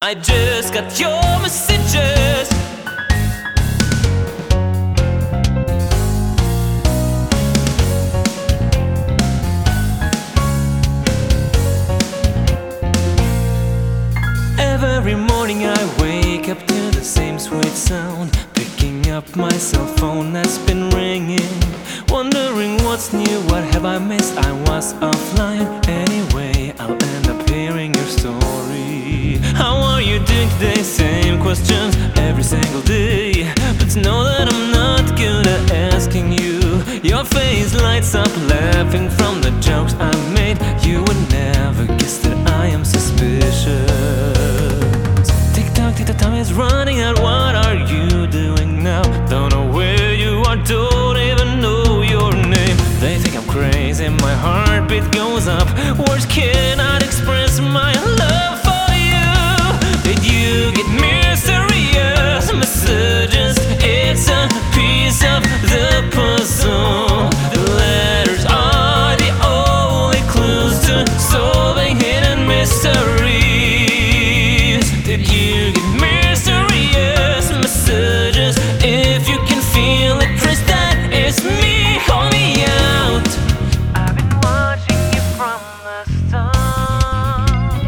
I just got your messages. Every morning I wake up to the same sweet sound, picking up my cell phone that's been ringing, wondering what's new, what have I missed, I was offline. Anyway, I'll end up hearing your story. How are you doing today? Same questions every single day, but know that I'm not good at asking you. Your face lights up laughing from the jokes I made. You would never guess that I am suspicious. The time is running out, what are you doing now? Don't know where you are, don't even know your name. They think I'm crazy, my heartbeat goes up. Words cannot express my love for you. Did you get mysterious messages? It's a piece of the puzzle. The letters are the only clues to solving hidden mysteries. Did you get mysterious messages? If you can feel it, press that. It's me, call me out. I've been watching you from the start.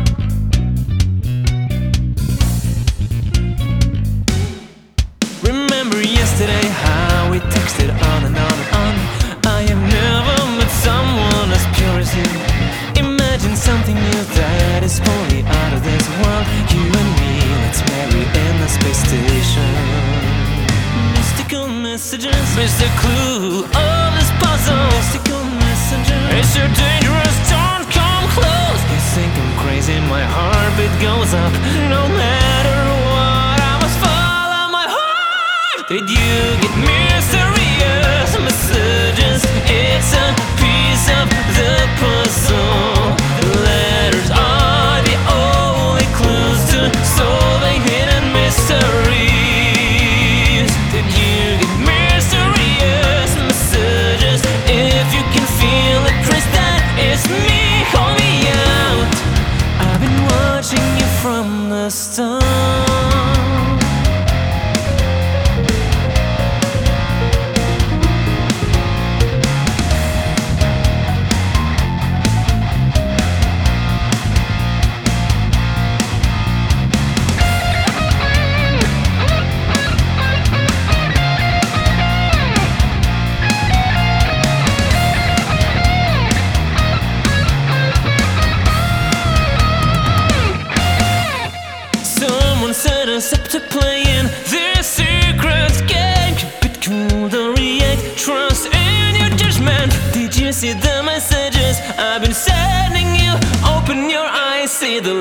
Remember yesterday how we texted on and on and on. I have never met someone as pure as you. Imagine something new that is fully out of this world. You and me, let's marry in the space station. Mystical messages, Mr. Clue of this puzzle. Mystical messages, it's so dangerous, don't come close. You think I'm crazy, my heartbeat goes up. No matter what, I must follow my heart. Did you get mysterious messages? It's a piece of the puzzle. The letters are the only clues to solving hidden mysteries. Did you get mysterious messages? If you can feel it, press that. It's me, call me out. I've been watching you from the start. Set us up to playing this secret game. Keep it cool, don't react, trust in your judgment. Did you see the messages I've been sending you? Open your eyes, see the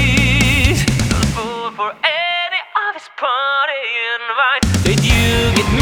light. Don't fall for any of this party invite. Did you get me?